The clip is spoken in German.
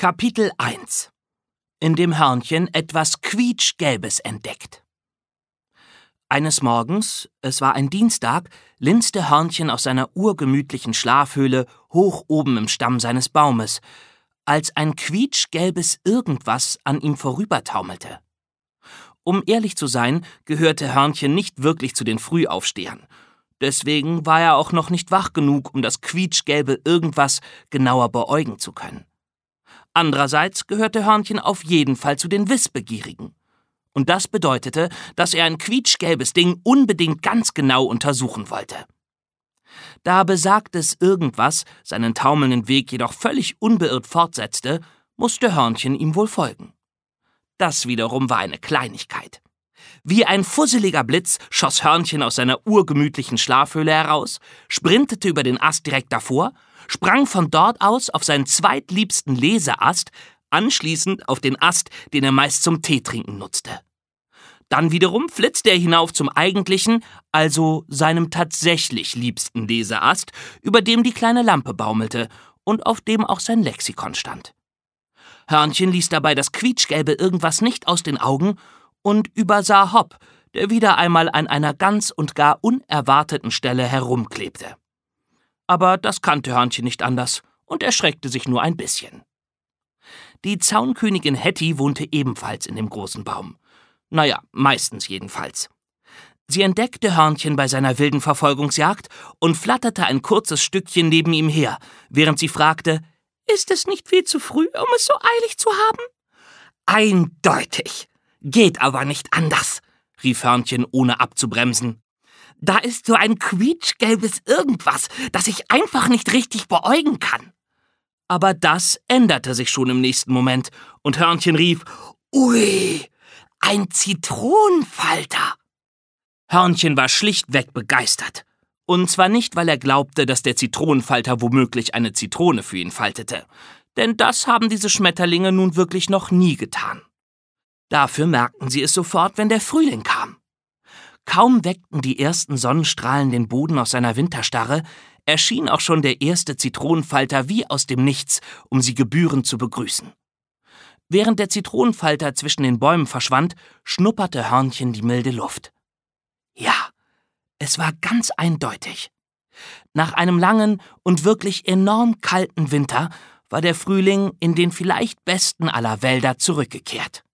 Kapitel 1, in dem Hörnchen etwas Quietschgelbes entdeckt. Eines Morgens, es war ein Dienstag, linste Hörnchen aus seiner urgemütlichen Schlafhöhle hoch oben im Stamm seines Baumes, als ein quietschgelbes Irgendwas an ihm vorübertaumelte. Um ehrlich zu sein, gehörte Hörnchen nicht wirklich zu den Frühaufstehern. Deswegen war er auch noch nicht wach genug, um das quietschgelbe Irgendwas genauer beäugen zu können. Andererseits gehörte Hörnchen auf jeden Fall zu den Wissbegierigen. Und das bedeutete, dass er ein quietschgelbes Ding unbedingt ganz genau untersuchen wollte. Da besagtes Irgendwas seinen taumelnden Weg jedoch völlig unbeirrt fortsetzte, musste Hörnchen ihm wohl folgen. Das wiederum war eine Kleinigkeit. Wie ein fusseliger Blitz schoss Hörnchen aus seiner urgemütlichen Schlafhöhle heraus, sprintete über den Ast direkt davor, sprang von dort aus auf seinen zweitliebsten Leseast, anschließend auf den Ast, den er meist zum Teetrinken nutzte. Dann wiederum flitzte er hinauf zum eigentlichen, also seinem tatsächlich liebsten Leseast, über dem die kleine Lampe baumelte und auf dem auch sein Lexikon stand. Hörnchen ließ dabei das quietschgelbe Irgendwas nicht aus den Augen und übersah Hopp, der wieder einmal an einer ganz und gar unerwarteten Stelle herumklebte. Aber das kannte Hörnchen nicht anders und erschreckte sich nur ein bisschen. Die Zaunkönigin Hetty wohnte ebenfalls in dem großen Baum. Naja, meistens jedenfalls. Sie entdeckte Hörnchen bei seiner wilden Verfolgungsjagd und flatterte ein kurzes Stückchen neben ihm her, während sie fragte, »Ist es nicht viel zu früh, um es so eilig zu haben?« »Eindeutig. Geht aber nicht anders«, rief Hörnchen, ohne abzubremsen. »Da ist so ein quietschgelbes Irgendwas, das ich einfach nicht richtig beäugen kann.« Aber das änderte sich schon im nächsten Moment, und Hörnchen rief, »Ui, ein Zitronenfalter!« Hörnchen war schlichtweg begeistert. Und zwar nicht, weil er glaubte, dass der Zitronenfalter womöglich eine Zitrone für ihn faltete. Denn das haben diese Schmetterlinge nun wirklich noch nie getan. Dafür merkten sie es sofort, wenn der Frühling kam. Kaum weckten die ersten Sonnenstrahlen den Boden aus seiner Winterstarre, erschien auch schon der erste Zitronenfalter wie aus dem Nichts, um sie gebührend zu begrüßen. Während der Zitronenfalter zwischen den Bäumen verschwand, schnupperte Hörnchen die milde Luft. Ja, es war ganz eindeutig. Nach einem langen und wirklich enorm kalten Winter war der Frühling in den vielleicht besten aller Wälder zurückgekehrt.